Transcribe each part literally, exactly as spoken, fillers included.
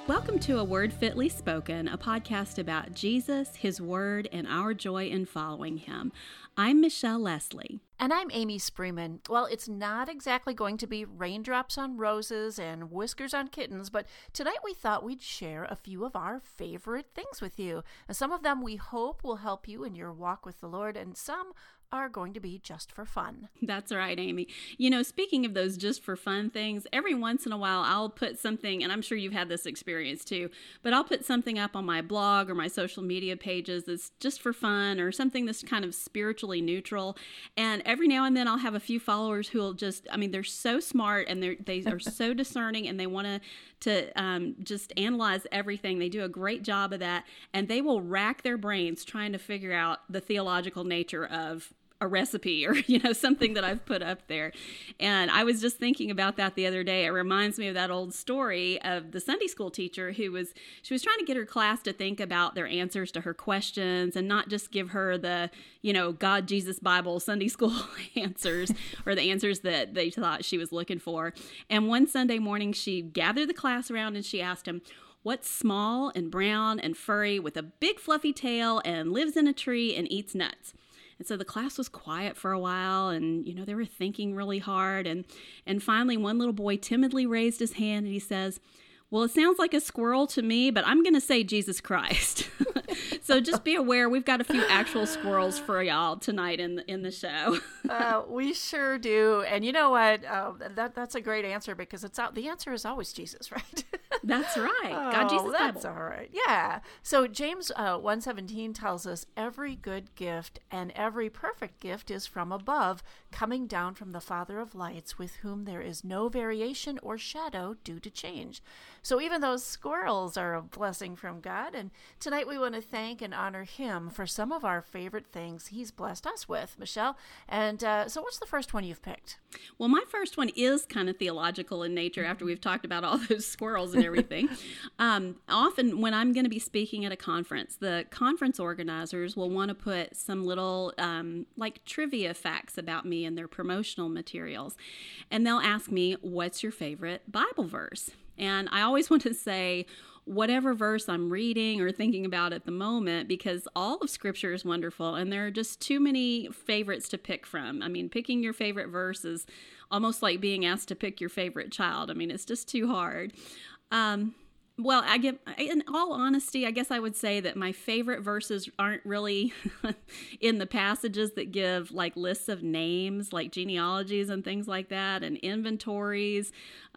Welcome to A Word Fitly Spoken, a podcast about Jesus, His Word, and our joy in following Him. I'm Michelle Leslie. And I'm Amy Spreeman. Well, it's not exactly going to be raindrops on roses and whiskers on kittens, but tonight we thought we'd share a few of our favorite things with you. And some of them we hope will help you in your walk with the Lord, and some are going to be just for fun. That's right, Amy. You know, speaking of those just for fun things, every once in a while I'll put something, and I'm sure you've had this experience too, but I'll put something up on my blog or my social media pages that's just for fun or something that's kind of spiritually neutral. And every now and then I'll have a few followers who will just, I mean, they're so smart and they're, they are so discerning, and they want to to um, just analyze everything. They do a great job of that, and they will rack their brains trying to figure out the theological nature of a recipe or, you know, something that I've put up there. And I was just thinking about that the other day. It reminds me of that old story of the Sunday school teacher who was, she was trying to get her class to think about their answers to her questions and not just give her the, you know, God, Jesus, Bible, Sunday school answers or the answers that they thought she was looking for. And one Sunday morning, she gathered the class around and she asked him, "What's small and brown and furry with a big fluffy tail and lives in a tree and eats nuts?" And so the class was quiet for a while, and, you know, they were thinking really hard. And, and finally, one little boy timidly raised his hand and he says, "Well, it sounds like a squirrel to me, but I'm going to say Jesus Christ." So just be aware, we've got a few actual squirrels for y'all tonight in the, in the show. uh, we sure do. And you know what? Uh, that That's a great answer, because it's out. The answer is always Jesus, right? That's right. Oh, God, Jesus, that's Bible. all right. Yeah. So James uh, one seventeen tells us every good gift and every perfect gift is from above, coming down from the Father of lights, with whom there is no variation or shadow due to change. So even those squirrels are a blessing from God. And tonight we want to thank and honor Him for some of our favorite things He's blessed us with, Michelle. And uh, so what's the first one you've picked? Well, my first one is kind of theological in nature after we've talked about all those squirrels and everything. um, often when I'm going to be speaking at a conference, the conference organizers will want to put some little um, like trivia facts about me in their promotional materials. And they'll ask me, "What's your favorite Bible verse?" And I always want to say whatever verse I'm reading or thinking about at the moment, because all of Scripture is wonderful and there are just too many favorites to pick from. I mean, picking your favorite verse is almost like being asked to pick your favorite child. I mean, it's just too hard. Um, well, I give, in all honesty, I guess I would say that my favorite verses aren't really in the passages that give like lists of names, like genealogies and things like that, and inventories,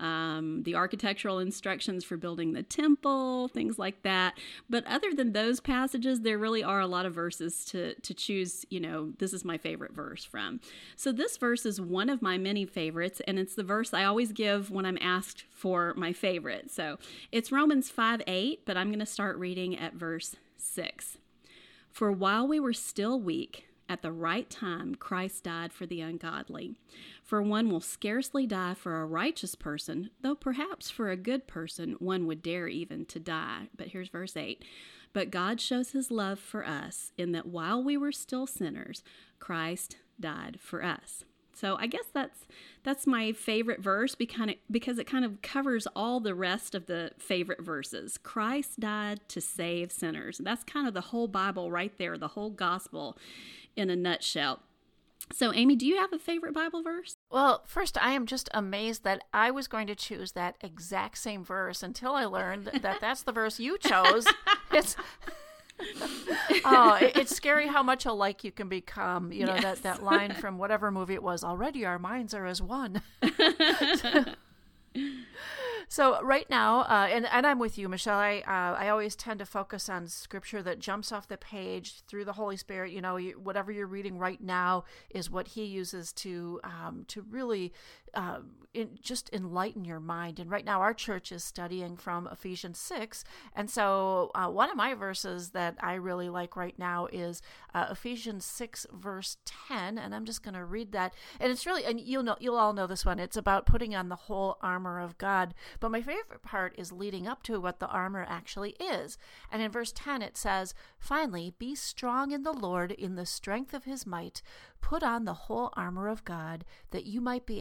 um, the architectural instructions for building the temple, things like that. But other than those passages, there really are a lot of verses to, to choose, you know, this is my favorite verse from. So this verse is one of my many favorites, and it's the verse I always give when I'm asked for my favorite. So it's Romans five eight, but I'm going to start reading at verse six. "For while we were still weak, at the right time, Christ died for the ungodly. For one will scarcely die for a righteous person, though perhaps for a good person one would dare even to die." But here's verse eight. "But God shows His love for us in that while we were still sinners, Christ died for us." So I guess that's that's my favorite verse because because it kind of covers all the rest of the favorite verses. Christ died to save sinners. That's kind of the whole Bible right there, the whole gospel in a nutshell. So, Amy, do you have a favorite Bible verse? Well, first, I am just amazed that I was going to choose that exact same verse until I learned that that's the verse you chose. It's... oh, it's scary how much alike you can become. You know, yes. that, that line from whatever movie it was, "Already our minds are as one." so, so right now, uh, and, and I'm with you, Michelle, I uh, I always tend to focus on Scripture that jumps off the page through the Holy Spirit. You know, you, whatever you're reading right now is what He uses to um, to really uh, in, just enlighten your mind. And right now our church is studying from Ephesians six. And so uh, one of my verses that I really like right now is uh, Ephesians six, verse ten. And I'm just going to read that. And it's really, and you'll know, you'll all know this one. It's about putting on the whole armor of God. But my favorite part is leading up to what the armor actually is. And in verse ten, it says, "Finally, be strong in the Lord in the strength of his might. Put on the whole armor of God, that you might be able to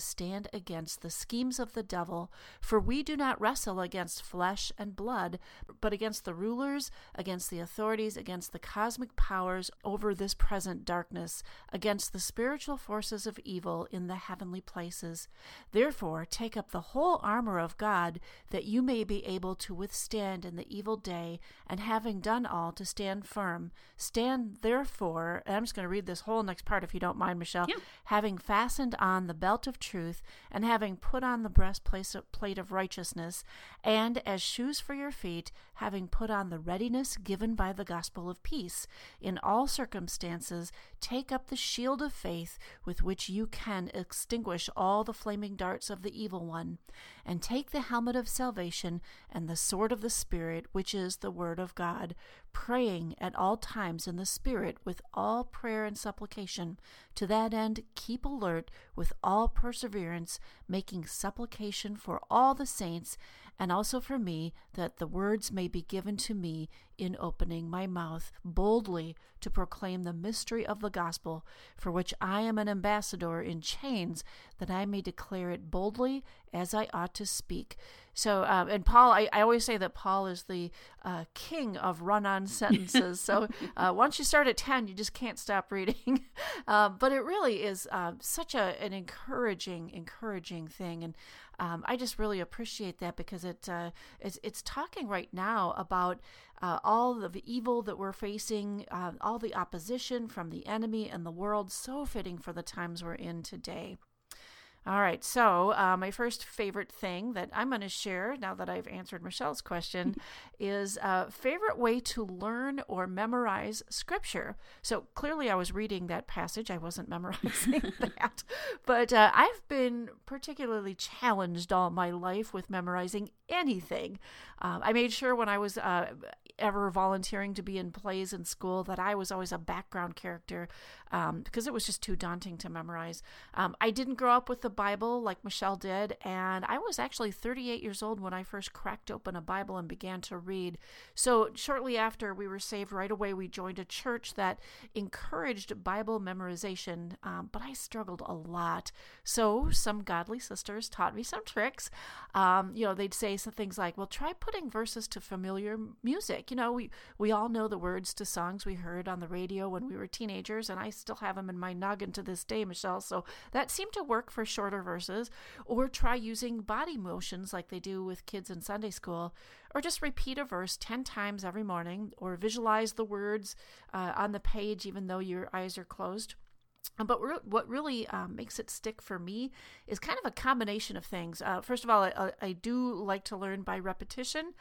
stand against the schemes of the devil, for we do not wrestle against flesh and blood, but against the rulers, against the authorities, against the cosmic powers over this present darkness, against the spiritual forces of evil in the heavenly places. Therefore, take up the whole armor of God, that you may be able to withstand in the evil day, and having done all, to stand firm. Stand therefore, and I'm just going to read this whole next part if you don't mind, Michelle. Yeah. Having fastened on the belt of truth, and having put on the breastplate of righteousness, and as shoes for your feet, having put on the readiness given by the gospel of peace. In all circumstances, take up the shield of faith, with which you can extinguish all the flaming darts of the evil one, and take the helmet of salvation and the sword of the Spirit, which is the word of God, praying at all times in the Spirit with all prayer and supplication. To that end, keep alert with all perseverance, making supplication for all the saints, and also for me, that the words may be given to me in opening my mouth boldly to proclaim the mystery of the gospel, for which I am an ambassador in chains, that I may declare it boldly as I ought to speak. So, um, and Paul, I, I always say that Paul is the uh, king of run-on sentences. So uh, once you start at ten, you just can't stop reading. uh, but it really is uh, such a an encouraging, encouraging thing. And um, I just really appreciate that, because it uh, it's, it's talking right now about uh, all the evil that we're facing, uh, all the opposition from the enemy and the world, so fitting for the times we're in today. All right, so uh, my first favorite thing that I'm going to share, now that I've answered Michelle's question, is a favorite way to learn or memorize Scripture. So clearly I was reading that passage. I wasn't memorizing that. But uh, I've been particularly challenged all my life with memorizing anything. Um, I made sure when I was uh, ever volunteering to be in plays in school that I was always a background character, um, because it was just too daunting to memorize. Um, I didn't grow up with the Bible like Michelle did, and I was actually thirty-eight years old when I first cracked open a Bible and began to read. So shortly after we were saved, right away we joined a church that encouraged Bible memorization, um, but I struggled a lot. So some godly sisters taught me some tricks. Um, you know, they'd say some things like, well, try putting verses to familiar music. You know, we, we all know the words to songs we heard on the radio when we were teenagers, and I still have them in my noggin to this day, Michelle. So that seemed to work for shorter verses. Or try using body motions like they do with kids in Sunday school, or just repeat a verse ten times every morning, or visualize the words uh, on the page even though your eyes are closed. But re- what really um, makes it stick for me is kind of a combination of things. Uh, first of all, I, I do like to learn by repetition.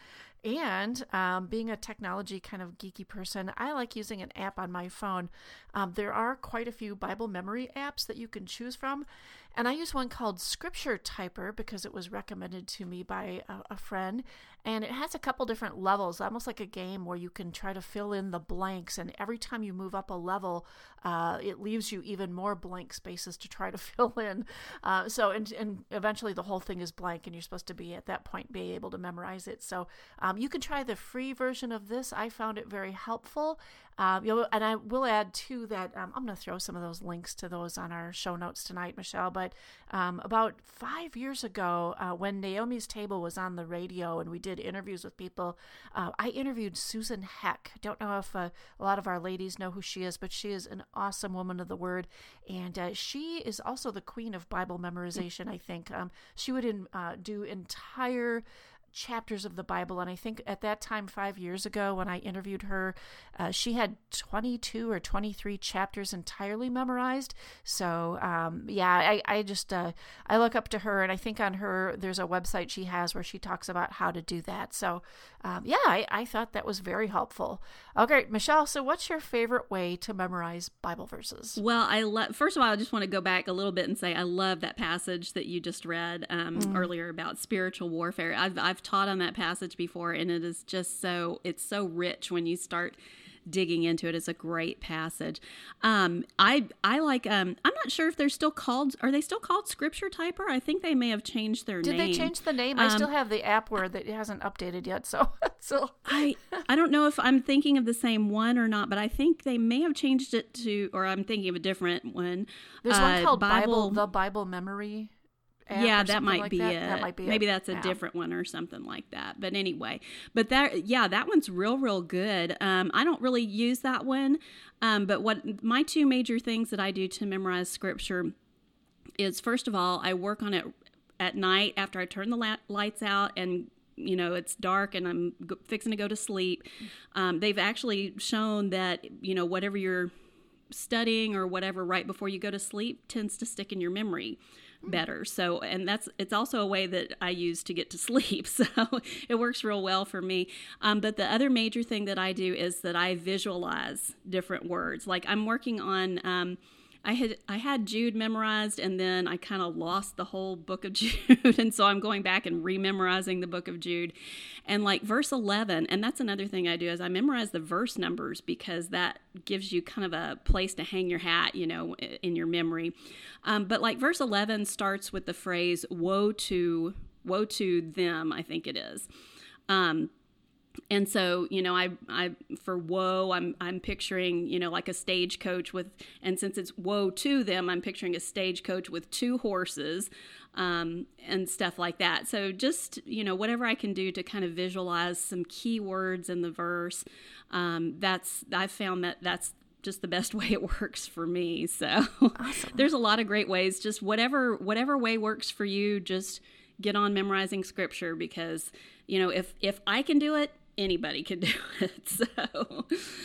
And um, being a technology kind of geeky person, I like using an app on my phone. Um, there are quite a few Bible memory apps that you can choose from. And I use one called Scripture Typer because it was recommended to me by a, a friend. And it has a couple different levels, almost like a game where you can try to fill in the blanks. And every time you move up a level, uh, it leaves you even more blank spaces to try to fill in. Uh, so, and, and eventually the whole thing is blank, and you're supposed to be at that point be able to memorize it. So um, you can try the free version of this. I found it very helpful. Um, you know, and I will add too that um, I'm going to throw some of those links to those on our show notes tonight, Michelle. But um, about five years ago, uh, when Naomi's Table was on the radio and we did interviews with people, uh, I interviewed Susan Heck. I don't know if uh, a lot of our ladies know who she is, but she is an awesome woman of the Word, and uh, she is also the queen of Bible memorization. I think um, she would in, uh, do entire chapters of the Bible, and I think at that time, five years ago when I interviewed her, uh, she had twenty-two or twenty-three chapters entirely memorized. So um, yeah, I, I just uh, I look up to her, and I think on her there's a website she has where she talks about how to do that. So um, yeah, I, I thought that was very helpful. Okay, Michelle, so what's your favorite way to memorize Bible verses? Well, I love. First of all, I just want to go back a little bit and say I love that passage that you just read um, mm. earlier about spiritual warfare. I've I've taught on that passage before, and it is just so it's so rich when you start digging into it. It's a great passage. Um, I I like. Um, I'm not sure if they're still called. Are they still called Scripture Typer? I think they may have changed their Did name. Did they change the name? Um, I still have the app where that it hasn't updated yet. So so I I don't know if I'm thinking of the same one or not, but I think they may have changed it to, or I'm thinking of a different one. There's uh, one called Bible, Bible, the Bible Memory app yeah, or that something might like be that? it. That might be Maybe it. that's a Yeah. different one or something like that. But anyway, but that, yeah, that one's real, real good. Um, I don't really use that one. Um, but what my two major things that I do to memorize scripture is, first of all, I work on it at night after I turn the la- lights out and you know, it's dark and I'm g- fixing to go to sleep. Um, they've actually shown that, you know, whatever you're studying or whatever right before you go to sleep tends to stick in your memory better. So, and that's, it's also a way that I use to get to sleep. So it works real well for me. Um, but the other major thing that I do is that I visualize different words. Like I'm working on, um, I had I had Jude memorized, and then I kind of lost the whole book of Jude, and so I'm going back and rememorizing the book of Jude. And like verse eleven, and that's another thing I do is I memorize the verse numbers because that gives you kind of a place to hang your hat, you know, in your memory. Um, but like verse eleven starts with the phrase "woe to woe to them," I think it is. Um, And so, you know, I, I, for woe, I'm, I'm picturing, you know, like a stagecoach with, and since it's woe to them, I'm picturing a stagecoach with two horses, um, and stuff like that. So just, you know, whatever I can do to kind of visualize some key words in the verse, um, that's, I've found that that's just the best way it works for me. So Awesome. There's a lot of great ways, just whatever, whatever way works for you, just get on memorizing scripture because, you know, if, if I can do it, anybody can do it. So,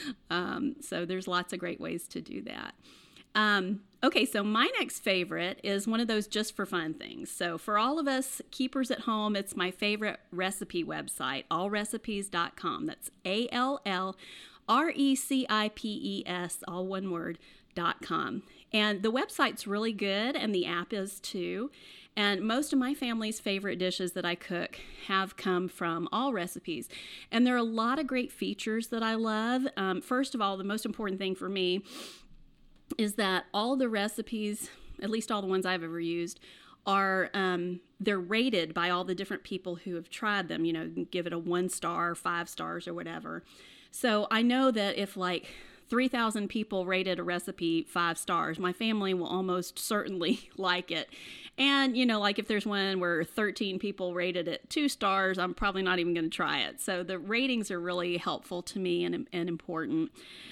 um, so there's lots of great ways to do that. Um, okay, so my next favorite is one of those just for fun things. So for all of us keepers at home, it's my favorite recipe website, all recipes dot com. That's A L L R E C I P E S, all one word, dot com. And the website's really good, and the app is too. And most of my family's favorite dishes that I cook have come from All Recipes. And there are a lot of great features that I love. Um, first of all, the most important thing for me is that all the recipes, at least all the ones I've ever used, are um, they're rated by all the different people who have tried them. You know, give it a one star, five stars, or whatever. So I know that if like three thousand people rated a recipe five stars, my family will almost certainly like it. And, you know, like if there's one where thirteen people rated it two stars, I'm probably not even going to try it. So the ratings are really helpful to me and, and important.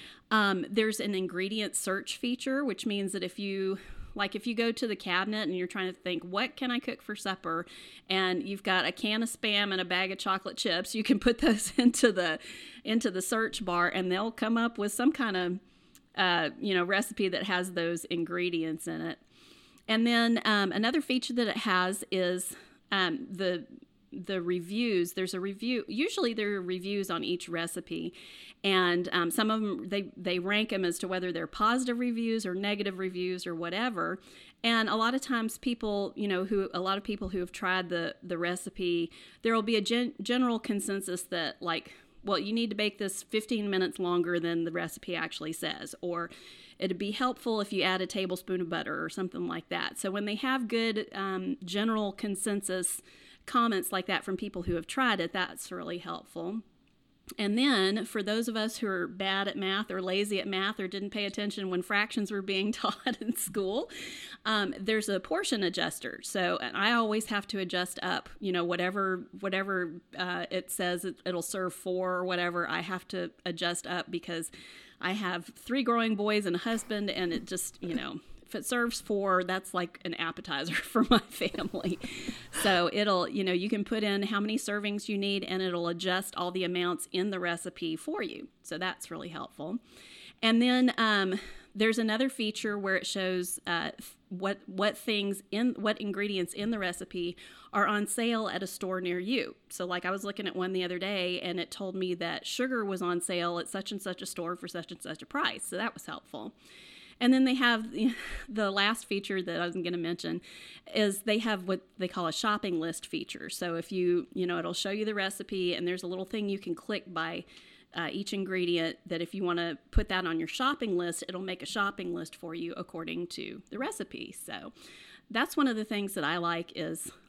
Um, there's an ingredient search feature, which means that if you, like if you go to the cabinet and you're trying to think, what can I cook for supper? And you've got a can of Spam and a bag of chocolate chips, you can put those into the into the search bar and they'll come up with some kind of, uh, you know, recipe that has those ingredients in it. And then um, another feature that it has is um, the the reviews. There's a review. Usually there are reviews on each recipe, and um, some of them they they rank them as to whether they're positive reviews or negative reviews or whatever. And a lot of times people, you know, who a lot of people who have tried the the recipe, there will be a gen- general consensus that like, well, you need to bake this fifteen minutes longer than the recipe actually says, or it'd be helpful if you add a tablespoon of butter or something like that. So when they have good um, general consensus comments like that from people who have tried it, that's really helpful. And then for those of us who are bad at math or lazy at math or didn't pay attention when fractions were being taught in school, um, there's a portion adjuster. So and I always have to adjust up, you know, whatever whatever uh, it says it, it'll serve for or whatever, I have to adjust up because I have three growing boys and a husband, and it just, you know, if it serves four, that's like an appetizer for my family. So it'll, you know, you can put in how many servings you need and it'll adjust all the amounts in the recipe for you. So that's really helpful. And then um, there's another feature where it shows uh, what what things in what ingredients in the recipe are on sale at a store near you. So like I was looking at one the other day and it told me that sugar was on sale at such and such a store for such and such a price. So that was helpful. And then they have the last feature that I was going to mention is they have what they call a shopping list feature. So if you, you know, it'll show you the recipe and there's a little thing you can click by uh, each ingredient that if you want to put that on your shopping list, it'll make a shopping list for you according to the recipe. So that's one of the things that I like is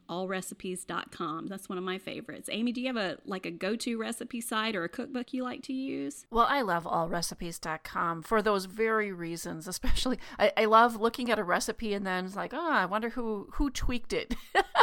all recipes dot com. That's one of my favorites. Amy, do you have a like a go-to recipe site or a cookbook you like to use? Well, I love all recipes dot com for those very reasons. Especially, I, I love looking at a recipe and then it's like, oh, I wonder who who tweaked it.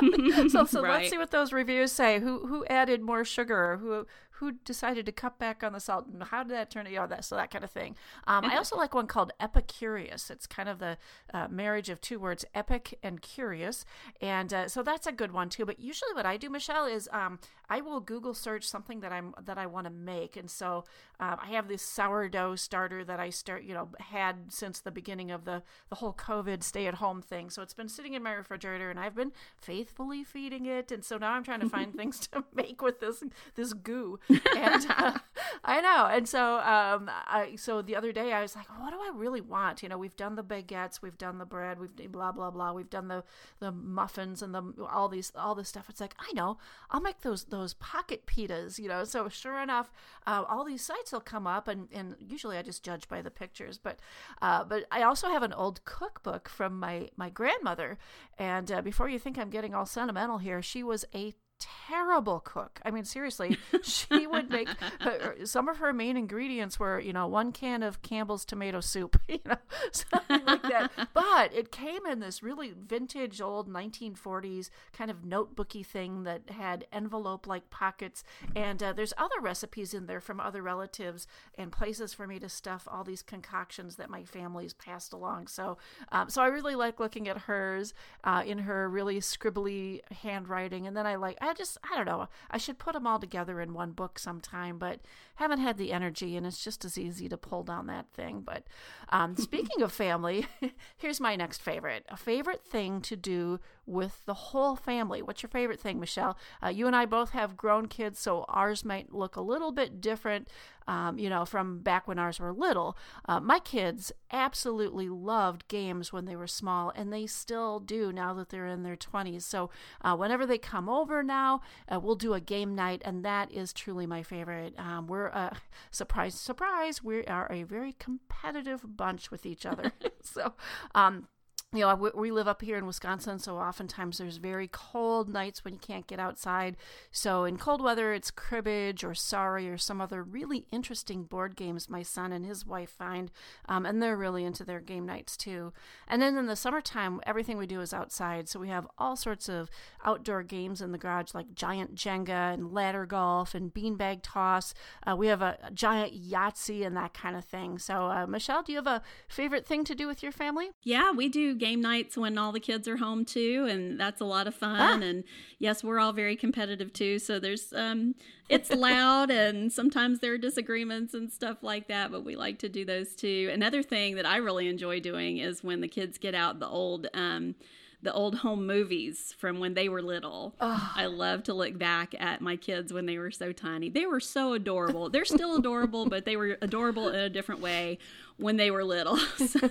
so so Right. let's see what those reviews say. Who who added more sugar? Or who who decided to cut back on the salt? And how did that turn out? You know, that so that kind of thing. Um, I also like one called Epicurious. It's kind of the uh, marriage of two words, epic and curious, and uh, so that's a good one too. But usually, what I do, Michelle, is um, I will Google search something that I'm that I want to make, and so um, I have this sourdough starter that I start you know had since the beginning of the the whole COVID stay at home thing. So it's been sitting in my refrigerator, and I've been faithfully feeding it, and so now I'm trying to find things to make with this this goo. And uh, I know, and so um, I so the other day I was like, oh, what do I really want? You know, we've done the baguettes, we've done the bread, we've blah blah blah, we've done the the muffins and the all these all this stuff. It's like, I know, I'll make those those pocket pitas. You know, so sure enough, uh, all these sites will come up, and, and usually I just judge by the pictures. But uh, but I also have an old cookbook from my my grandmother, and uh, before you think I'm getting all sentimental here, she was a terrible cook. I mean, seriously, she would make her, some of her main ingredients were, you know, one can of Campbell's tomato soup, you know, something like that. But it came in this really vintage old nineteen forties kind of notebooky thing that had envelope-like pockets. And uh, there's other recipes in there from other relatives and places for me to stuff all these concoctions that my family's passed along. So, um, so I really like looking at hers uh, in her really scribbly handwriting. And then I like, I just, I don't know, I should put them all together in one book sometime, but haven't had the energy, and it's just as easy to pull down that thing. But um, speaking of family, here's my next favorite. A favorite thing to do with the whole family. What's your favorite thing, Michelle? Uh, you and I both have grown kids, so ours might look a little bit different, um, you know, from back when ours were little. Uh, my kids absolutely loved games when they were small, and they still do now that they're in their twenties. So uh, whenever they come over now, uh, we'll do a game night, and that is truly my favorite. Um, we're, uh, surprise, surprise, we are a very competitive bunch with each other. so, um, You know, we, we live up here in Wisconsin, so oftentimes there's very cold nights when you can't get outside. So in cold weather, it's cribbage or sorry or some other really interesting board games my son and his wife find, um, and they're really into their game nights too. And then in the summertime, everything we do is outside, so we have all sorts of outdoor games in the garage, like giant Jenga and ladder golf and beanbag toss. Uh, we have a, a giant Yahtzee and that kind of thing. So uh, Michelle, do you have a favorite thing to do with your family? Yeah, we do game nights when all the kids are home too, and that's a lot of fun. Ah. And yes, we're all very competitive too, so there's um it's loud and sometimes there are disagreements and stuff like that, but we like to do those too. Another thing that I really enjoy doing is when the kids get out the old um the old home movies from when they were little. Oh. I love to look back at my kids when they were so tiny. They were so adorable. They're still adorable, but they were adorable in a different way when they were little. So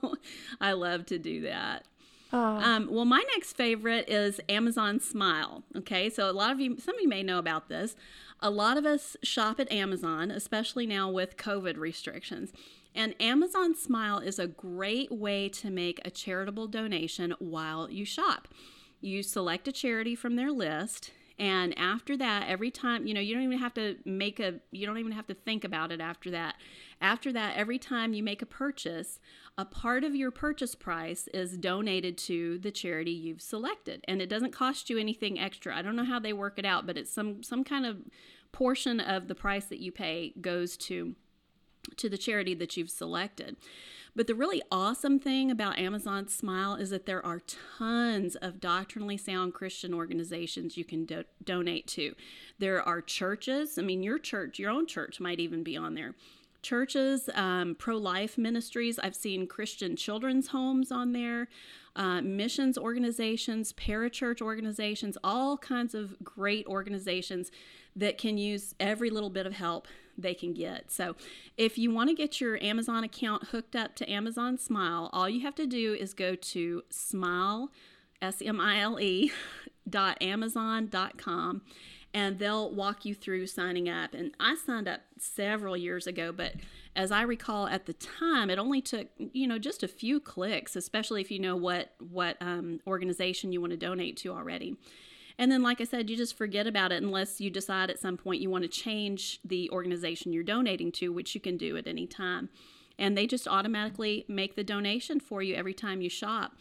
I love to do that. Oh. Um, well, my next favorite is Amazon Smile. Okay, so a lot of you, some of you may know about this. A lot of us shop at Amazon, especially now with COVID restrictions. And Amazon Smile is a great way to make a charitable donation while you shop. You select a charity from their list, and after that, every time, you know, you don't even have to make a, you don't even have to think about it after that. After that, every time you make a purchase, a part of your purchase price is donated to the charity you've selected. And it doesn't cost you anything extra. I don't know how they work it out, but it's some, some kind of portion of the price that you pay goes to to the charity that you've selected. But the really awesome thing about Amazon Smile is that there are tons of doctrinally sound Christian organizations you can do- donate to. There are churches. I mean, your church, your own church might even be on there. Churches, um, pro-life ministries. I've seen Christian children's homes on there, uh, missions organizations, parachurch organizations, all kinds of great organizations that can use every little bit of help they can get. So if you want to get your Amazon account hooked up to Amazon Smile, all you have to do is go to smile, S M I L E, dot amazon dot com. and they'll walk you through signing up. And I signed up several years ago, but as I recall at the time, it only took, you know, just a few clicks, especially if you know what, what um, organization you want to donate to already. And then, like I said, you just forget about it unless you decide at some point you want to change the organization you're donating to, which you can do at any time. And they just automatically make the donation for you every time you shop.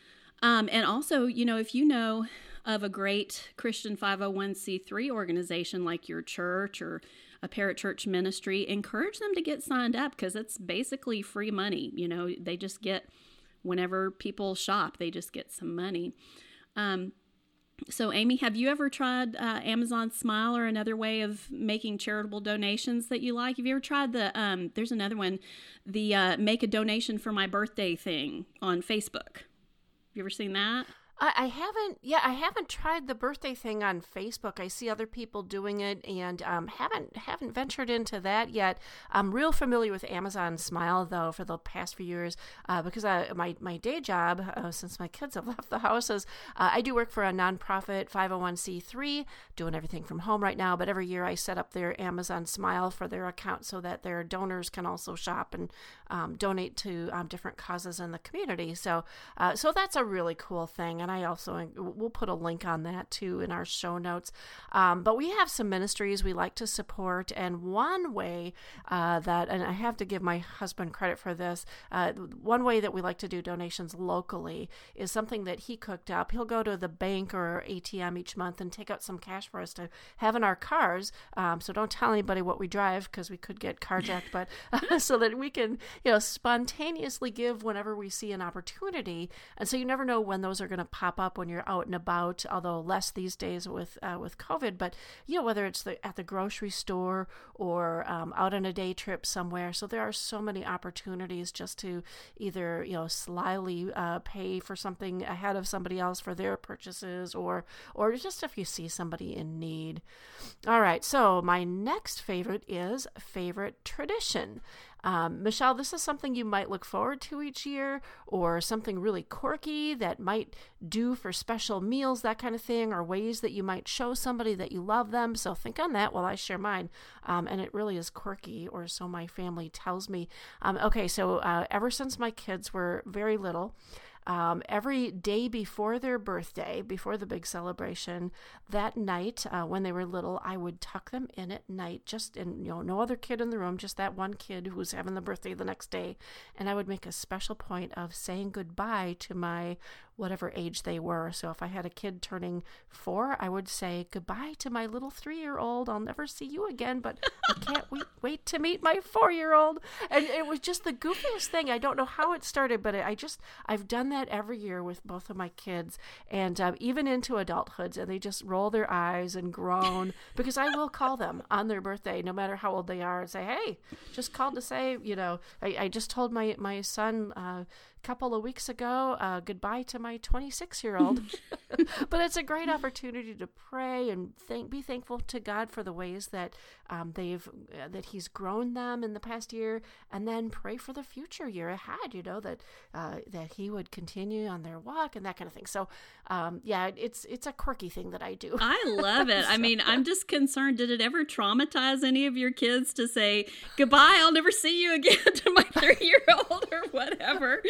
Um, and also, you know, if you know of a great Christian five oh one c three organization like your church or a parachurch ministry, encourage them to get signed up, because it's basically free money. You know, they just get, whenever people shop, they just get some money. Um, so, Amy, have you ever tried uh, Amazon Smile or another way of making charitable donations that you like? Have you ever tried the, um, there's another one, the uh, make a donation for my birthday thing on Facebook? Have you ever seen that? I, I haven't, yeah, I haven't tried the birthday thing on Facebook. I see other people doing it, and um, haven't haven't ventured into that yet. I'm real familiar with Amazon Smile, though, for the past few years, uh, because I, my, my day job, uh, since my kids have left the house, is uh, I do work for a nonprofit five oh one c three, doing everything from home right now, but every year I set up their Amazon Smile for their account so that their donors can also shop and um, donate to um, different causes in the community. So, uh, so that's a really cool thing, and I also, we'll put a link on that too in our show notes. Um, but we have some ministries we like to support, and one way uh, that, and I have to give my husband credit for this, uh, one way that we like to do donations locally is something that he cooked up. He'll go to the bank or A T M each month and take out some cash for us to have in our cars. Um, so don't tell anybody what we drive, because we could get carjacked, but uh, so that we can, you know, spontaneously give whenever we see an opportunity. And so you never know when those are going to pop up when you're out and about, although less these days with uh, with COVID. But, you know, whether it's the, at the grocery store or um, out on a day trip somewhere. So there are so many opportunities just to either, you know, slyly uh, pay for something ahead of somebody else for their purchases, or or just if you see somebody in need. All right, so my next favorite is favorite tradition. Um, Michelle, this is something you might look forward to each year, or something really quirky that might do for special meals, that kind of thing, or ways that you might show somebody that you love them. So think on that while I share mine. Um, and it really is quirky, or so my family tells me. Um, okay, so uh, ever since my kids were very little, Um, every day before their birthday, before the big celebration, that night, uh, when they were little, I would tuck them in at night, just in, you know, no other kid in the room, just that one kid who was having the birthday the next day. And I would make a special point of saying goodbye to my whatever age they were. So if I had a kid turning four, I would say goodbye to my little three-year-old. I'll never see you again, but I can't wait, wait to meet my four-year-old. And it was just the goofiest thing. I don't know how it started, but I just, I've done that every year with both of my kids, and um, even into adulthood, and they just roll their eyes and groan, because I will call them on their birthday, no matter how old they are, and say, hey, just called to say, you know, I, I just told my, my son uh, a couple of weeks ago, uh, goodbye to my twenty-six-year-old. But it's a great opportunity to pray and thank, be thankful to God for the ways that um, they've, uh, that He's grown them in the past year, and then pray for the future year ahead, you know, that uh, that He would continue on their walk and that kind of thing. So, um, yeah, it's it's a quirky thing that I do. I love it. so, I mean, I'm just concerned, did it ever traumatize any of your kids to say, goodbye, I'll never see you again, to my three-year-old or whatever?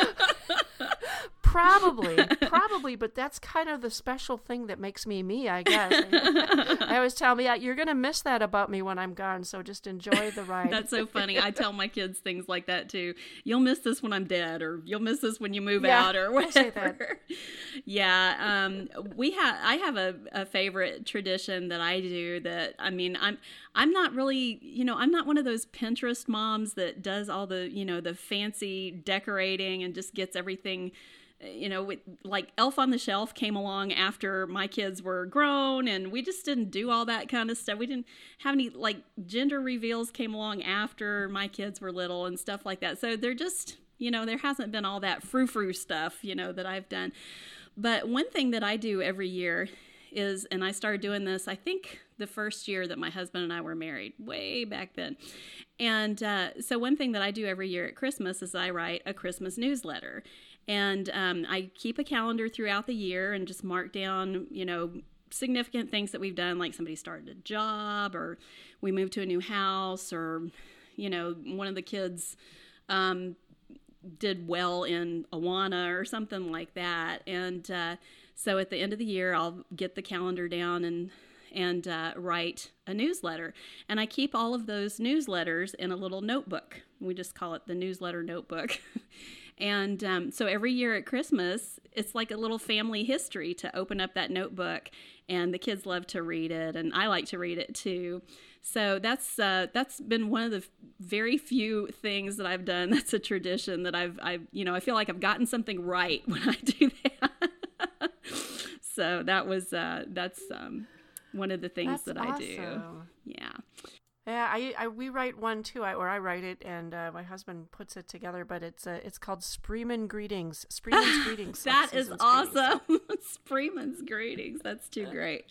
Probably, probably, but that's kind of the special thing that makes me me, I guess. I always tell me, yeah, you're going to miss that about me when I'm gone, so just enjoy the ride. That's so funny. I tell my kids things like that too. You'll miss this when I'm dead, or you'll miss this when you move yeah, out, or whatever. Yeah, um, we have. I have a, a favorite tradition that I do. That I mean, I'm I'm not really, you know, I'm not one of those Pinterest moms that does all the, you know, the fancy decorating and just gets everything. You know, we, like Elf on the Shelf came along after my kids were grown, and we just didn't do all that kind of stuff. We didn't have any, like, gender reveals came along after my kids were little and stuff like that. So they're just, you know, there hasn't been all that frou-frou stuff, you know, that I've done. But one thing that I do every year is, and I started doing this, I think the first year that my husband and I were married, way back then. And uh, so one thing that I do every year at Christmas is I write a Christmas newsletter. And um, I keep a calendar throughout the year and just mark down, you know, significant things that we've done, like somebody started a job, or we moved to a new house, or, you know, one of the kids um, did well in Awana or something like that. And uh, so at the end of the year, I'll get the calendar down and and uh, write a newsletter. And I keep all of those newsletters in a little notebook. We just call it the newsletter notebook. And um, so every year at Christmas, it's like a little family history to open up that notebook, and the kids love to read it, and I like to read it too. So that's uh, that's been one of the very few things that I've done. That's a tradition that I've, I've you know, I feel like I've gotten something right when I do that. So that was uh, that's um, one of the things that's that I awesome. do. Yeah. Yeah, I, I we write one too, I, or I write it, and uh, my husband puts it together. But it's uh, it's called Spreeman Greetings. Spreeman's Greetings. That is awesome. Greetings. Spreeman's Greetings. That's too great.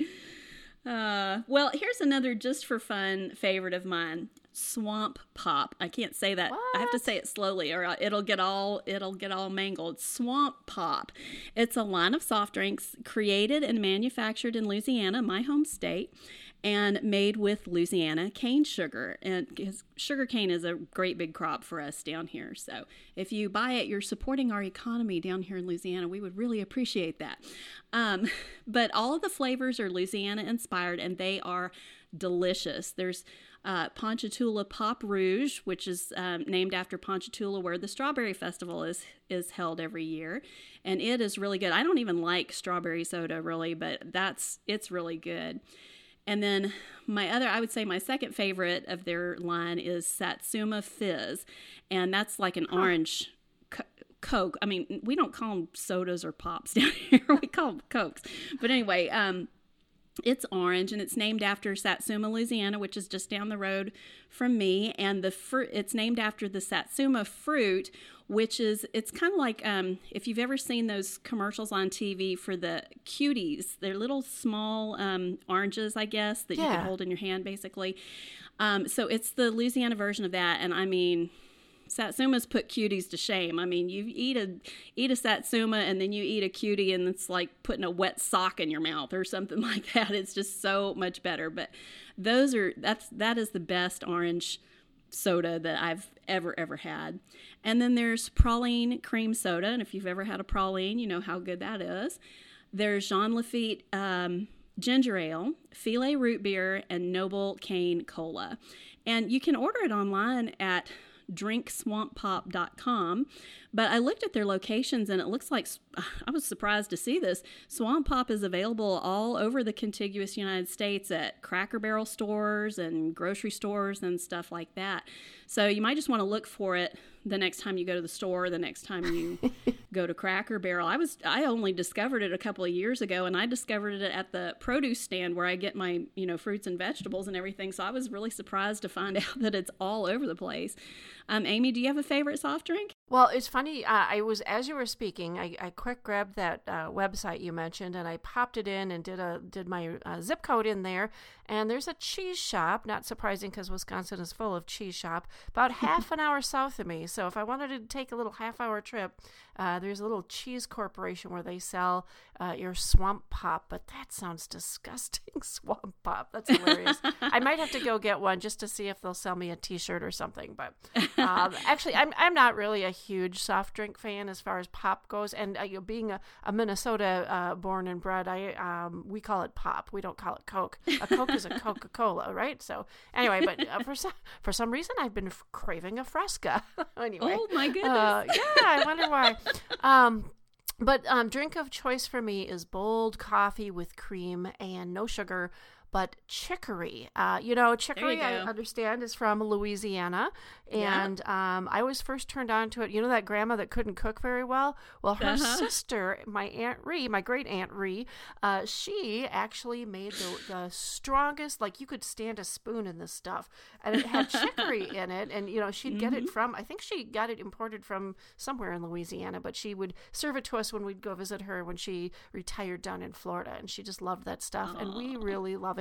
Uh, well, here's another just for fun favorite of mine: Swamp Pop. I can't say that. What? I have to say it slowly, or it'll get all it'll get all mangled. Swamp Pop. It's a line of soft drinks created and manufactured in Louisiana, my home state, and made with Louisiana cane sugar. And because sugar cane is a great big crop for us down here. So if you buy it, you're supporting our economy down here in Louisiana. We would really appreciate that. Um, but all of the flavors are Louisiana inspired, and they are delicious. There's uh, Ponchatoula Pop Rouge, which is um, named after Ponchatoula, where the Strawberry Festival is is held every year, and it is really good. I don't even like strawberry soda really, but that's it's really good. And then my other, I would say my second favorite of their line is Satsuma Fizz, and that's like an huh. orange co- Coke. I mean, we don't call them sodas or pops down here. We call them Cokes. But anyway, um, it's orange, and it's named after Satsuma, Louisiana, which is just down the road from me. And the fruit, it's named after the Satsuma fruit, which is, it's kind of like, um, if you've ever seen those commercials on T V for the cuties, they're little small um, oranges, I guess, that yeah. you can hold in your hand, basically. Um, so it's the Louisiana version of that, and I mean, Satsumas put cuties to shame. I mean, you eat a eat a Satsuma and then you eat a cutie, and it's like putting a wet sock in your mouth or something like that. It's just so much better. But those are that's that is the best orange soda that I've ever ever had. And then there's Praline cream soda, and if you've ever had a Praline, you know how good that is. There's Jean Lafitte um, ginger ale, Filet root beer, and Noble Cane cola. And you can order it online at drink swamp pop dot com, but I looked at their locations, and it looks like, I was surprised to see this, Swamp Pop is available all over the contiguous United States at Cracker Barrel stores and grocery stores and stuff like that. So you might just want to look for it the next time you go to the store, the next time you go to Cracker Barrel. I was I only discovered it a couple of years ago, and I discovered it at the produce stand where I get my, you know, fruits and vegetables and everything. So I was really surprised to find out that it's all over the place. Um, Amy, do you have a favorite soft drink? Well, it's funny. Uh, I was, as you were speaking, I, I quick grabbed that uh, website you mentioned, and I popped it in and did a did my uh, zip code in there. And there's a cheese shop. Not surprising, because Wisconsin is full of cheese shop. About half an hour south of me. So if I wanted to take a little half hour trip, uh, there's a little cheese corporation where they sell uh, your Swamp Pop. But that sounds disgusting, Swamp Pop. That's hilarious. I might have to go get one just to see if they'll sell me a T-shirt or something. But um, actually, I'm I'm not really a huge soft drink fan as far as pop goes, and uh, you know, being a, a Minnesota uh, born and bred, I um, we call it pop. We don't call it Coke. A Coke is a Coca-Cola, right? So anyway, but uh, for some for some reason, I've been f- craving a Fresca. Anyway, oh my goodness, uh, yeah, I wonder why. Um, but um, drink of choice for me is bold coffee with cream and no sugar. But chicory, uh, you know, chicory, you I understand, is from Louisiana. And yeah. um, I was first turned on to it. You know that grandma that couldn't cook very well? Well, her uh-huh. sister, my Aunt Ree, my great Aunt Ree, uh, she actually made the, the strongest, like you could stand a spoon in this stuff. And it had chicory in it. And, you know, she'd mm-hmm. get it from, I think she got it imported from somewhere in Louisiana. But she would serve it to us when we'd go visit her when she retired down in Florida. And she just loved that stuff. Aww. And we really love it.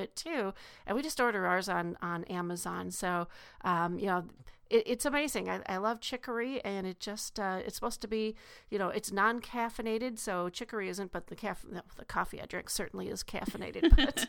it too. And we just order ours on, on Amazon. So, um, you know, it, it's amazing. I, I love chicory, and it just, uh, it's supposed to be, you know, it's non-caffeinated. So chicory isn't, but the, caff- no, the coffee I drink certainly is caffeinated. But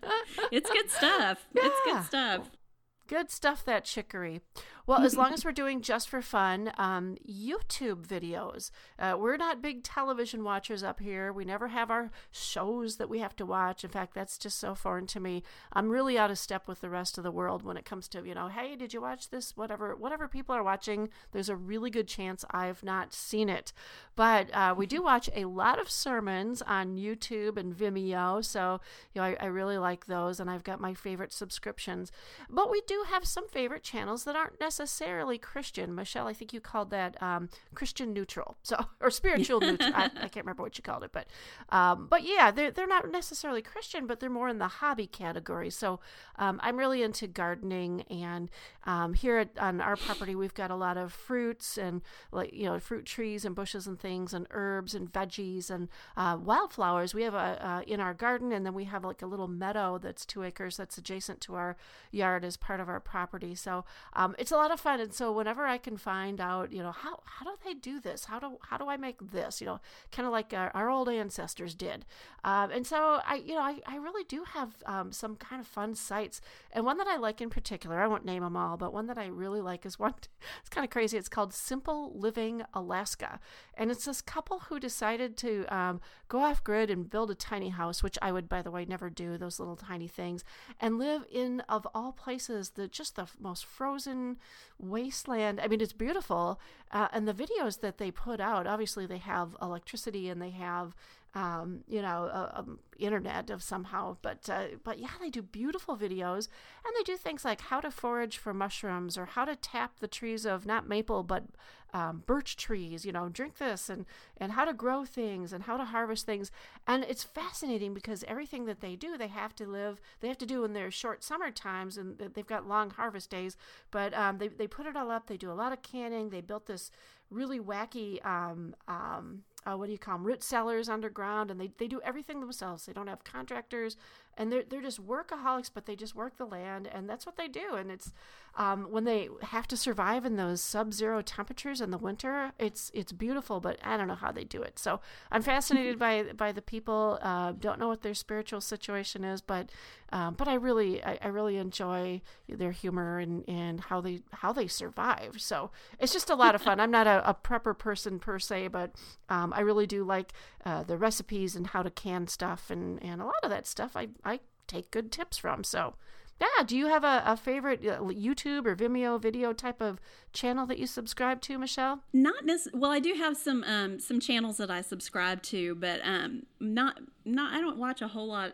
it's good stuff. Yeah. It's good stuff. Good stuff, that chicory. Well, as long as we're doing just for fun, um, YouTube videos. Uh, we're not big television watchers up here. We never have our shows that we have to watch. In fact, that's just so foreign to me. I'm really out of step with the rest of the world when it comes to, you know, hey, did you watch this? Whatever, whatever people are watching, there's a really good chance I've not seen it. But uh, we do watch a lot of sermons on YouTube and Vimeo. So, you know, I, I really like those, and I've got my favorite subscriptions. But we do have some favorite channels that aren't necessarily Christian. Michelle, I think you called that um, Christian neutral, so or spiritual neutral. I, I can't remember what you called it, but um, but yeah, they're they're not necessarily Christian, but they're more in the hobby category. So um, I'm really into gardening, and um, here at, on our property, we've got a lot of fruits and like you know fruit trees and bushes and things, and herbs and veggies and uh, wildflowers. We have a uh, in our garden, and then we have like a little meadow that's two acres that's adjacent to our yard as part of our property. So um, it's a lot of fun. And so whenever I can find out, you know, how, how do they do this? How do, how do I make this, you know, kind of like our, our old ancestors did. Um, and so I, you know, I, I really do have um, some kind of fun sites. And one that I like in particular, I won't name them all, but one that I really like is one, it's kind of crazy. It's called Simple Living Alaska. And it's this couple who decided to um, go off grid and build a tiny house, which I would, by the way, never do, those little tiny things, and live in, of all places, the just the most frozen wasteland. I mean, it's beautiful. Uh, and the videos that they put out, obviously they have electricity and they have, um, you know, uh, um, internet of somehow, but, uh, but yeah, they do beautiful videos, and they do things like how to forage for mushrooms, or how to tap the trees of not maple, but Um, birch trees, you know, drink this, and, and how to grow things and how to harvest things. And it's fascinating because everything that they do, they have to live, they have to do in their short summer times, and they've got long harvest days, but um, they, they put it all up. They do a lot of canning. They built this really wacky, um, um, uh, what do you call them, root cellars underground, and they, they do everything themselves. They don't have contractors, and they're, they're just workaholics, but they just work the land, and that's what they do. And it's um, when they have to survive in those sub-zero temperatures in the winter, it's it's beautiful, but I don't know how they do it. So I'm fascinated by by the people. Uh, don't know what their spiritual situation is, but um, but I really I, I really enjoy their humor and, and how they how they survive. So it's just a lot of fun. I'm not a, a prepper person per se, but um, I really do like uh, the recipes and how to can stuff, and, and a lot of that stuff I, I take good tips from. So yeah, do you have a, a favorite uh, YouTube or Vimeo video type of channel that you subscribe to, Michelle? Not necessarily. Well, I do have some um, some channels that I subscribe to, but um, not not. I don't watch a whole lot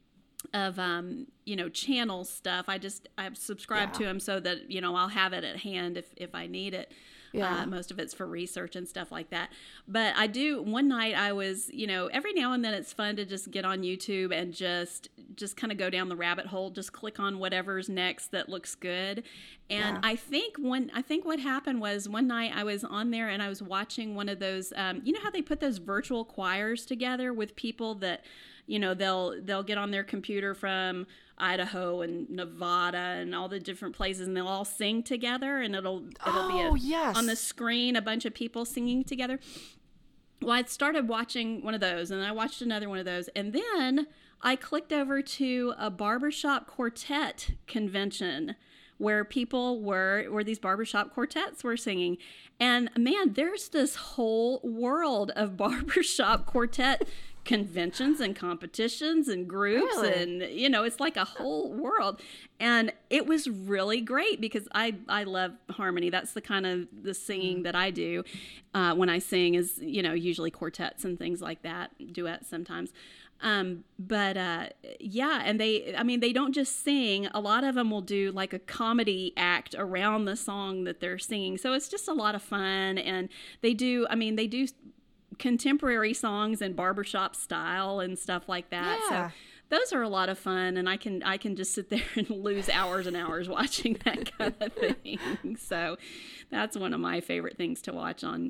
of um, you know channel stuff. I just I subscribe Yeah. to them so that you know I'll have it at hand if if I need it. Yeah. Uh, most of it's for research and stuff like that. But I do, one night I was, you know, every now and then it's fun to just get on YouTube and just, just kind of go down the rabbit hole, just click on whatever's next that looks good. And Yeah. I think when, I think what happened was one night I was on there and I was watching one of those, um, you know how they put those virtual choirs together with people that, you know, they'll, they'll get on their computer from Idaho and Nevada and all the different places, and they'll all sing together, and it'll it'll Oh, be a, yes. on the screen a bunch of people singing together. Well, I started watching one of those, and I watched another one of those, and then I clicked over to a barbershop quartet convention where people were, where these barbershop quartets were singing. And man, there's this whole world of barbershop quartet conventions and competitions and groups. Really? And, you know, it's like a whole world. And it was really great because I, I love harmony. That's the kind of the singing that I do uh, when I sing is, you know, usually quartets and things like that, duets sometimes. Um, but, uh, yeah, and they, I mean, they don't just sing. A lot of them will do like a comedy act around the song that they're singing. So it's just a lot of fun. And they do, I mean, they do contemporary songs in barbershop style and stuff like that. Yeah. So those are a lot of fun. And I can, I can just sit there and lose hours and hours watching that kind of thing. So that's one of my favorite things to watch on,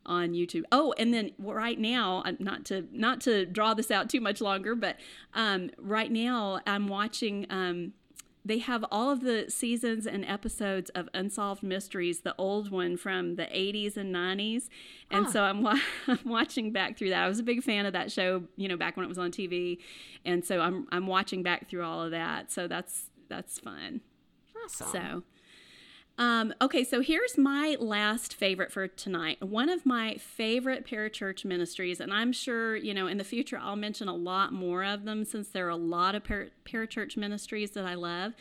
on YouTube. Oh, and then right now, not to not to draw this out too much longer, but um, right now I'm watching. Um, they have all of the seasons and episodes of Unsolved Mysteries, the old one from the eighties and nineties, and huh. so I'm, wa- I'm watching back through that. I was a big fan of that show, you know, back when it was on T V, and so I'm I'm watching back through all of that. So that's that's fun. Awesome. So. Um, okay, so here's my last favorite for tonight. One of my favorite parachurch ministries, and I'm sure, you know, in the future I'll mention a lot more of them since there are a lot of par- parachurch ministries that I love.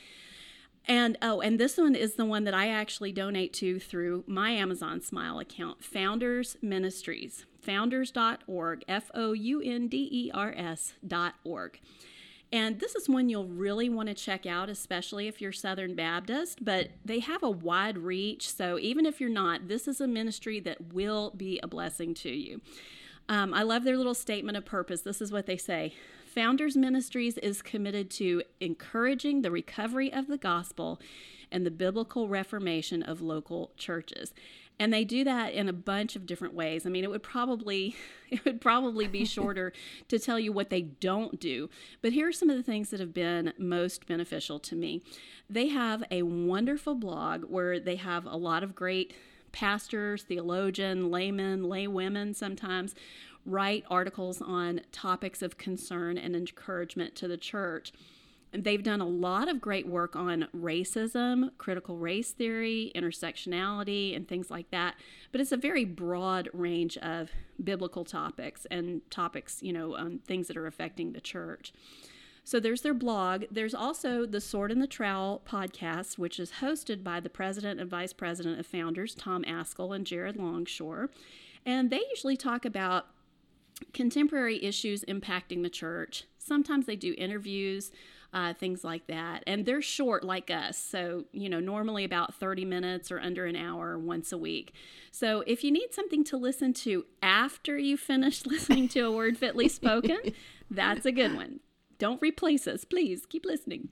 And, oh, and this one is the one that I actually donate to through my Amazon Smile account, Founders Ministries, founders dot org, F O U N D E R S dot org. And this is one you'll really want to check out, especially if you're Southern Baptist, but they have a wide reach. So even if you're not, this is a ministry that will be a blessing to you. Um, I love their little statement of purpose. This is what they say. Founders Ministries is committed to encouraging the recovery of the gospel and the biblical reformation of local churches. And they do that in a bunch of different ways. I mean, it would probably it would probably be shorter to tell you what they don't do. But here are some of the things that have been most beneficial to me. They have a wonderful blog where they have a lot of great pastors, theologian, laymen, laywomen sometimes write articles on topics of concern and encouragement to the church. They've done a lot of great work on racism, critical race theory, intersectionality, and things like that. But it's a very broad range of biblical topics and topics, you know, um, things that are affecting the church. So there's their blog. There's also the Sword and the Trowel podcast, which is hosted by the president and vice president of Founders, Tom Ascol and Jared Longshore. And they usually talk about contemporary issues impacting the church. Sometimes they do interviews, uh, things like that. And they're short like us. So, you know, normally about thirty minutes or under an hour once a week. So if you need something to listen to after you finish listening to A Word Fitly Spoken, that's a good one. Don't replace us, please. Keep listening.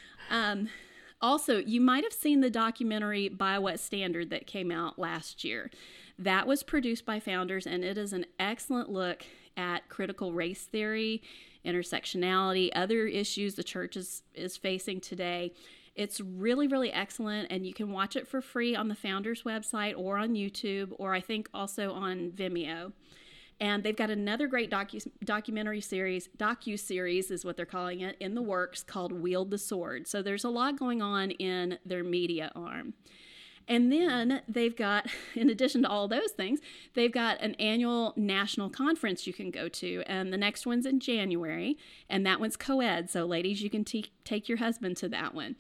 Um, also, you might have seen the documentary By What Standard that came out last year. That was produced by Founders, and it is an excellent look at critical race theory, intersectionality, other issues the church is, is facing today. It's really, really excellent, and you can watch it for free on the Founders website or on YouTube, or I think also on Vimeo. And they've got another great docu- documentary series, docu-series is what they're calling it, in the works called Wield the Sword. So there's a lot going on in their media arm. And then they've got, in addition to all those things, they've got an annual national conference you can go to. And the next one's in January, and that one's co-ed. So ladies, you can t- take your husband to that one.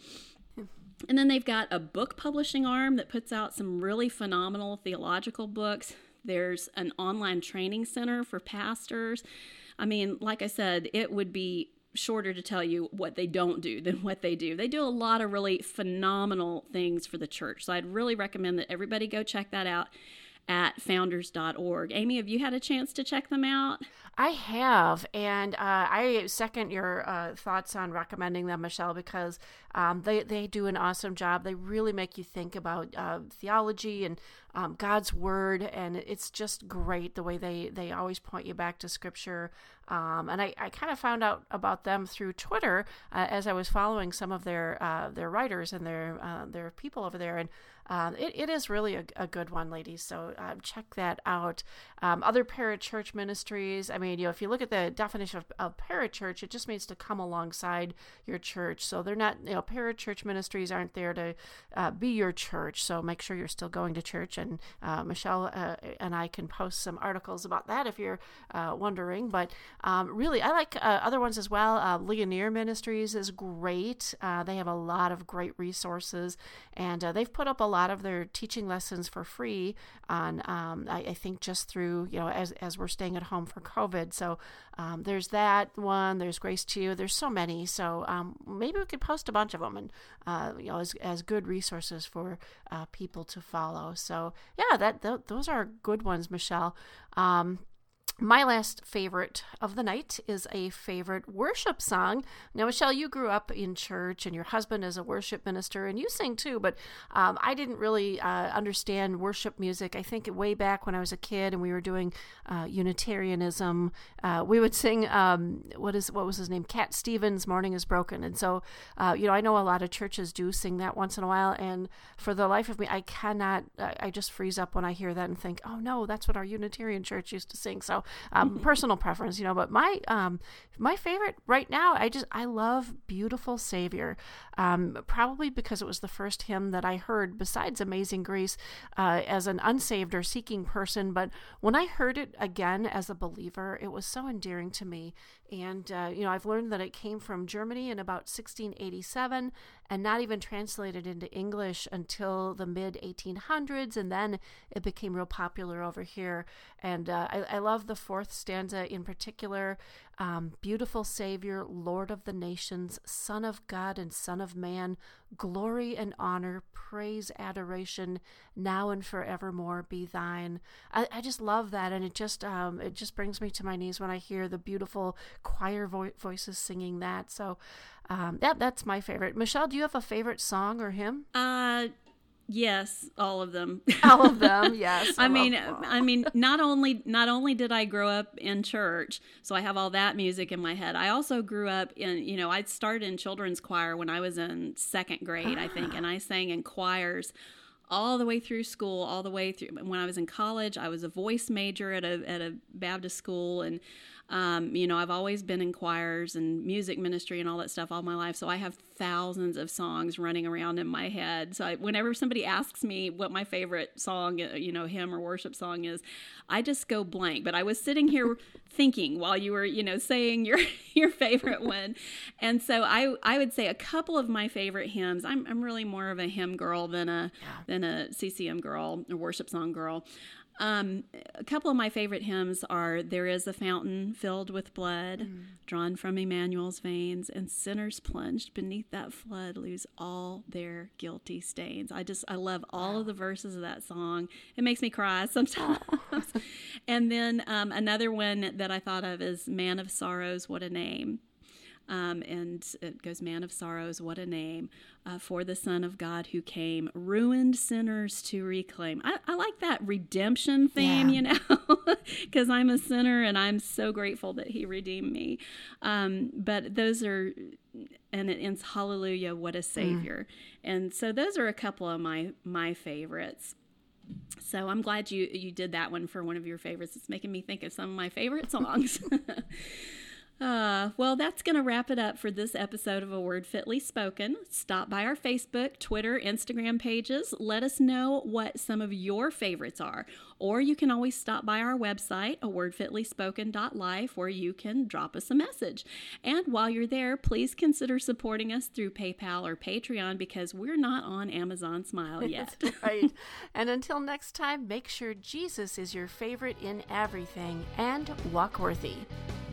And then they've got a book publishing arm that puts out some really phenomenal theological books. There's an online training center for pastors. I mean, like I said, it would be shorter to tell you what they don't do than what they do. They do a lot of really phenomenal things for the church. So I'd really recommend that everybody go check that out at founders dot org. Amy, have you had a chance to check them out? I have, and uh, I second your uh, thoughts on recommending them, Michelle, because um, they, they do an awesome job. They really make you think about uh, theology and um, God's Word, and it's just great the way they, they always point you back to Scripture. Um, and I, I kind of found out about them through Twitter uh, as I was following some of their uh, their writers and their uh, their people over there, and uh, it, it is really a, a good one, ladies. So uh, check that out. Um, other parachurch ministries, I mean, you know, if you look at the definition of, of parachurch, it just means to come alongside your church. So they're not, you know, parachurch ministries aren't there to uh, be your church. So make sure you're still going to church. And uh, Michelle uh, and I can post some articles about that if you're uh, wondering. But um, really, I like uh, other ones as well. Uh, Ligonier Ministries is great. Uh, they have a lot of great resources, and uh, they've put up a lot of their teaching lessons for free on, um, I, I think, just through, you know, as as we're staying at home for COVID. So um, there's that one. There's Grace to You. There's so many. So um, maybe we could post a bunch of them, and uh, you know, as as good resources for uh, people to follow. So yeah, that th- those are good ones, Michelle. Um, My last favorite of the night is a favorite worship song. Now, Michelle, you grew up in church and your husband is a worship minister and you sing too, but um, I didn't really uh, understand worship music. I think way back when I was a kid and we were doing uh, Unitarianism, uh, we would sing, um, what is what was his name? Cat Stevens, Morning is Broken. And so, uh, you know, I know a lot of churches do sing that once in a while. And for the life of me, I cannot, I just freeze up when I hear that and think, oh no, that's what our Unitarian church used to sing. So Um, personal preference, you know, but my um, my favorite right now, I just, I love Beautiful Savior, um, probably because it was the first hymn that I heard besides Amazing Grace uh, as an unsaved or seeking person. But when I heard it again as a believer, it was so endearing to me. And, uh, you know, I've learned that it came from Germany in about sixteen eighty-seven and not even translated into English until the mid eighteen hundreds. And then it became real popular over here. And uh, I, I love the fourth stanza in particular. Um, Beautiful Savior, Lord of the nations, Son of God and Son of Man, glory and honor, praise, adoration, now and forevermore be thine. I, I just love that, and it just um, it just brings me to my knees when I hear the beautiful choir vo- voices singing that. So um, that that's my favorite. Michelle, do you have a favorite song or hymn? Uh, yes, all of them. All of them, yes. I, I mean, love- I mean, not only not only did I grow up in church, so I have all that music in my head. I also grew up in, you know, I started in children's choir when I was in second grade, I think, and I sang in choirs all the way through school, all the way through. When I was in college, I was a voice major at a at a Baptist school, and um, you know, I've always been in choirs and music ministry and all that stuff all my life. So I have thousands of songs running around in my head. So I, whenever somebody asks me what my favorite song, you know, hymn or worship song is, I just go blank. But I was sitting here thinking while you were, you know, saying your your favorite one, and so I I would say a couple of my favorite hymns. I'm I'm really more of a hymn girl than a Yeah. than a C C M girl, a worship song girl. Um, a couple of my favorite hymns are There is a Fountain Filled with Blood, mm. drawn from Emmanuel's veins, and sinners plunged beneath that flood lose all their guilty stains. I just, I love all wow. of the verses of that song. It makes me cry sometimes. And then um, another one that I thought of is Man of Sorrows, What a Name. Um, and it goes, Man of Sorrows, what a name, uh, for the Son of God who came, ruined sinners to reclaim. I, I like that redemption theme, yeah. you know, because I'm a sinner and I'm so grateful that he redeemed me. Um, but those are, and it ends, hallelujah, what a Savior. Mm. And so those are a couple of my, my favorites. So I'm glad you, you did that one for one of your favorites. It's making me think of some of my favorite songs. Uh, well, that's going to wrap it up for this episode of A Word Fitly Spoken. Stop by our Facebook, Twitter, Instagram pages. Let us know what some of your favorites are. Or you can always stop by our website, a word fitly spoken dot life, where you can drop us a message. And while you're there, please consider supporting us through PayPal or Patreon, because we're not on Amazon Smile yet. Right. And until next time, make sure Jesus is your favorite in everything, and walk worthy.